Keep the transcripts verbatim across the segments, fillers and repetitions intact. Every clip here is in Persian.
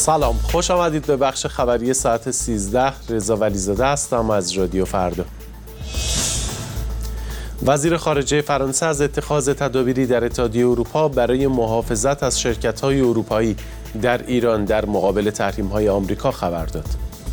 سلام، خوش آمدید به بخش خبری ساعت سیزده. رضا ولیزاده هستم از رادیو فردا. وزیر خارجه فرانسه از اتخاذ تدابیری در اتحادیه اروپا برای محافظت از شرکت‌های اروپایی در ایران در مقابل تحریم‌های آمریکا خبر داد.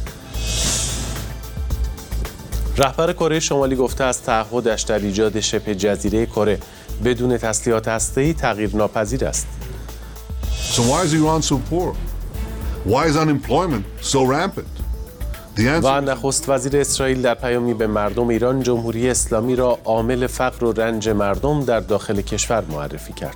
رهبر کره شمالی گفته است تعهدش در ایجاد شبه جزیره کره بدون تسلیحات هسته‌ای تغییرناپذیر است. So why is Iran so poor? Why is unemployment so rampant? و نخست وزیر اسرائیل در پیامی به مردم ایران جمهوری اسلامی را عامل فقر و رنج مردم در داخل کشور معرفی کرد.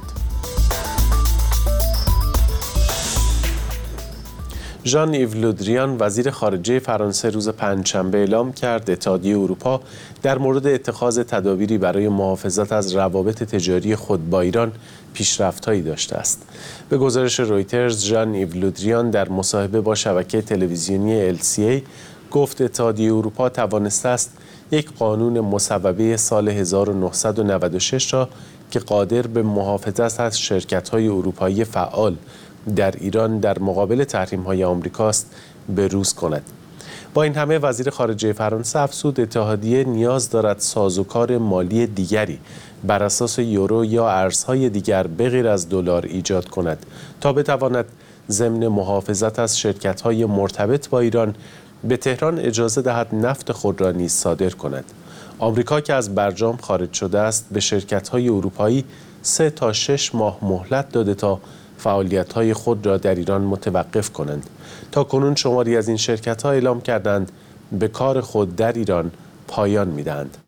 ژان ایو لودریان وزیر خارجه فرانسه روز پنجشنبه اعلام کرد اتحادیه اروپا در مورد اتخاذ تدابیری برای محافظت از روابط تجاری خود با ایران پیشرفت‌هایی داشته است. به گزارش رویترز، ژان ایو لودریان در مصاحبه با شبکه تلویزیونی ال سی ای گفت اتحادیه اروپا توانسته است یک قانون مصوبه سال هزار و نهصد و نود و شش را که قادر به محافظت از شرکت‌های اروپایی فعال در ایران در مقابل تحریم‌های آمریکاست بروز کند. با این همه وزیر خارجه فرانسه افزود اتحادیه نیاز دارد سازوکار مالی دیگری بر اساس یورو یا ارزهای دیگر بغیر از دلار ایجاد کند تا بتواند ضمن محافظت از شرکت‌های مرتبط با ایران به تهران اجازه دهد نفت خود را نیز صادر کند. آمریکا که از برجام خارج شده است به شرکت‌های اروپایی سه تا شش ماه مهلت داده تا فعالیت‌های خود را در ایران متوقف کنند. تا کنون شماری از این شرکت‌ها اعلام کردند به کار خود در ایران پایان می‌دهند.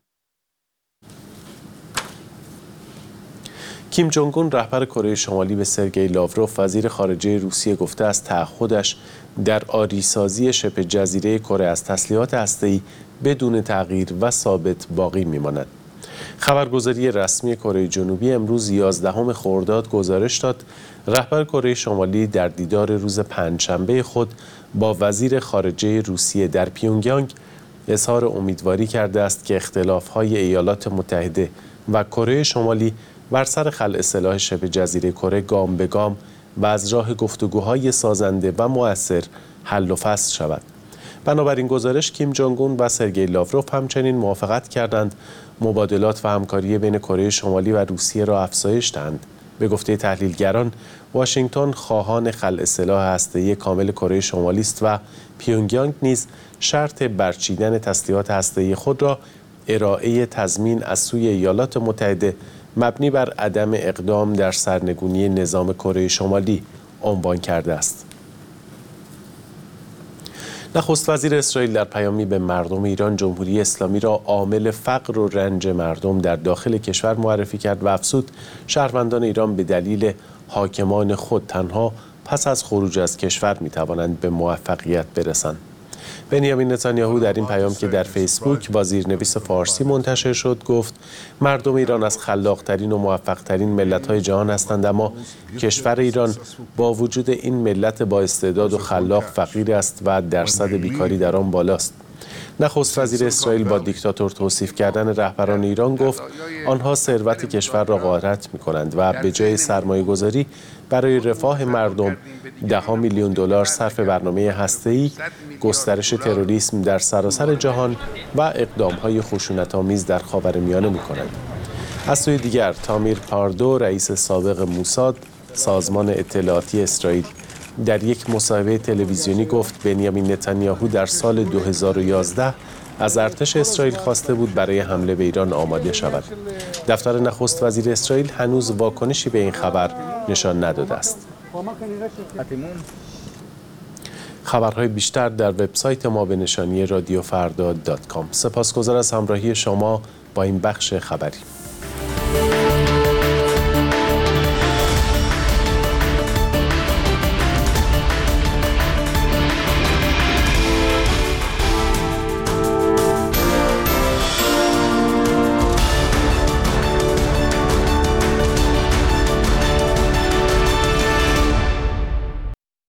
کیم جونگ اون رهبر کره شمالی به سرگئی لاوروف وزیر خارجه روسیه گفته است تعهدش در آریسازی شبه جزیره کره از تسلیحات هسته‌ای بدون تغییر و ثابت باقی می‌ماند. خبرگزاری رسمی کره جنوبی امروز یازدهم خرداد گزارش داد رهبر کره شمالی در دیدار روز پنجشنبه خود با وزیر خارجه روسیه در پیونگیانگ اظهار امیدواری کرده است که اختلاف‌های ایالات متحده و کره شمالی بر سر خلع سلاح شبه جزیره کره گام به گام و از راه گفتگوهای سازنده و مؤثر حل و فصل شود. بنابراین گزارش کیم جونگ اون و سرگئی لاوروف همچنین موافقت کردند مبادلات و همکاری بین کره شمالی و روسیه را افزایش دهند. به گفته تحلیلگران، واشنگتن خواهان خلع سلاح هسته‌ای کامل کره شمالی است و پیونگیانگ نیز شرط برچیدن تسلیحات هسته‌ای خود را ارائه تضمین از سوی ایالات متحده مبنی بر عدم اقدام در سرنگونی نظام کره شمالی عنوان کرده است. نخست وزیر اسرائیل در پیامی به مردم ایران جمهوری اسلامی را عامل فقر و رنج مردم در داخل کشور معرفی کرد و افزود شهروندان ایران به دلیل حاکمان خود تنها پس از خروج از کشور می توانند به موفقیت برسند. بنیامین نتانیاهو در این پیام که در فیسبوک با زیرنویس فارسی منتشر شد گفت مردم ایران از خلاق‌ترین و موفق‌ترین ملت‌های جهان هستند، اما کشور ایران با وجود این ملت با استعداد و خلاق فقیر است و درصد بیکاری در آن بالاست. نخست وزیر اسرائیل با دیکتاتور توصیف کردن رهبران ایران گفت آنها ثروت کشور را غارت می‌کنند و به جای سرمایه‌گذاری برای رفاه مردم ده میلیون دلار صرف برنامه هسته‌ای، گسترش تروریسم در سراسر جهان و اقدام‌های خشونت‌آمیز در خاورمیانه می‌کنند. از سوی دیگر تامیر پاردو رئیس سابق موساد سازمان اطلاعاتی اسرائیل در یک مصاحبه تلویزیونی گفت بنیامین نتانیاهو در سال دو هزار و یازده از ارتش اسرائیل خواسته بود برای حمله به ایران آماده شود. دفتر نخست وزیر اسرائیل هنوز واکنشی به این خبر نشان نداده است. خبرهای بیشتر در وبسایت ما به نشانی رادیو فردا دات کام. سپاسگزار از همراهی شما با این بخش خبری.